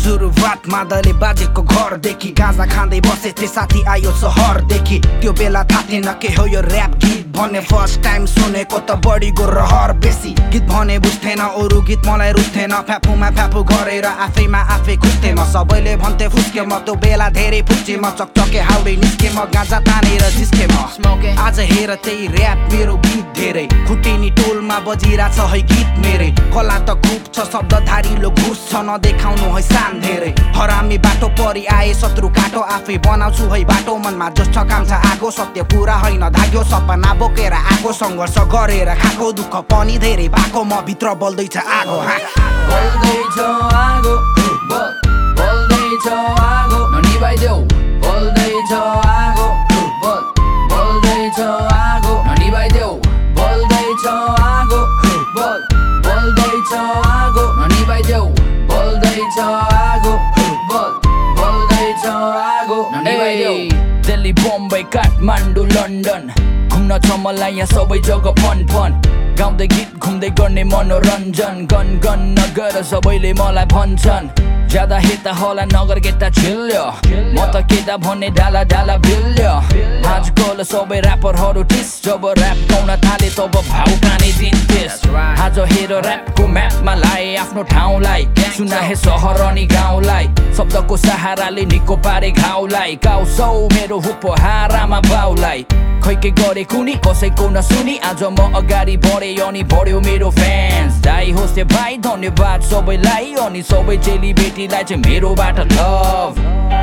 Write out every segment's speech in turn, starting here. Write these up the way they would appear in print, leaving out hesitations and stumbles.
सुरुवात मादले बाजेको घरदेखि गाँजा खाँदै बसेथे साथी आयो सहरदेखि त्यो बेला थाहा थिएन के हो यो र्याप गीत भन्ने फर्स्ट टाइम सुनेको त बढीको रहर बेसी गीत भने बुझ्थेन अरू गीत मलाई रुच्थेन फ्याफुमा फ्याफु गरेर आफैमा आफै खुस्थे म सबैले भन्थे फुस्के म त्यो बेला धेरै फुच्चे म चकचके हाउडे निस्के म गाँजा तानेर जिस्के म आज हेर त्यही र्याप मेरो गीत धेरै खुटिनी टोलमा बजिरा छ है गीत मेरै कला त खूब छ शब्दधारिलो घुस छ नदेखाउनु है सान धेरै हरामी बाटो परि आए शत्रु काटो आफै बनाउँछु है बाटो मनमा जस छ काम छ आगो सत्य पुरा होइन धाग्यो सपना बोकेर आगो सङ्घर्ष गरेर खाएको दुःख पनि धेरै भएको म भित्र बल्दैछ आगो बल्दैछ आगो बल्दैछ आगो ननिभाइदेऊ बल्दैछ आगो बल्दैछ आगो ननिभाइदेऊ बल्दैछ आगो बल्दैछ आगो ननिभाइदेऊ बल्दैछ आगो बल्दैछ आगो ननिभाइदेऊ दिल्ली बम्बई काठमाडौँ लन्डन घुम्न छ मलाई यहाँ सबै जग्गा फन फन गाउँदै गीत घुम्दै गर्ने मनोरञ्जन गन गन नगर सबैले मलाई भन्छन् ज्यादा हेता होला नगर केटा छिल्यो म त केटा भन्ने डाला डाला बिल्यो आजकल सबै ऱ्यापरहरू टिस जब ऱ्याप गाउन थाले तब भाउ काने दिन त्यस आज हेर ऱ्यापको म्यापमा लाए आफ्नो ठाउँलाई सुनाहे सहर अनि गाउँलाई शब्दको सहाराले निको पारे घाउलाई गाउँछौ मेरो उपहारामा बाउलाई खै के गरे कुनी कसैको नसुनी आज म अगाडि बढे अनि बढ्यो मेरो फ्यान्स दाइ होस् ते भाइ धन्यवाद सबैलाई अनि सबै चेली बेटीलाई चाहिँ मेरोबाट love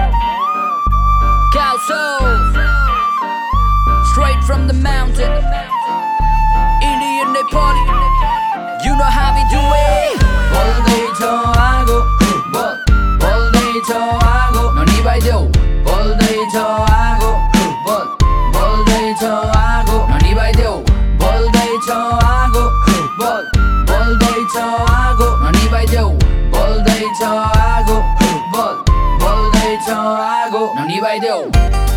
Straight from the mountain Indian Nepali You know how we do it बल्दैछ आगो बल्दैछ आगो ननिभाइदेऊ बल्दैछ आगो बल्दैछ आगो ननिभाइदेऊ बल्दैछ आगो बल्दैछ आगो ननिभाइदेऊ बल्दैछ आगो बल्दैछ आगो ननिभाइदेऊ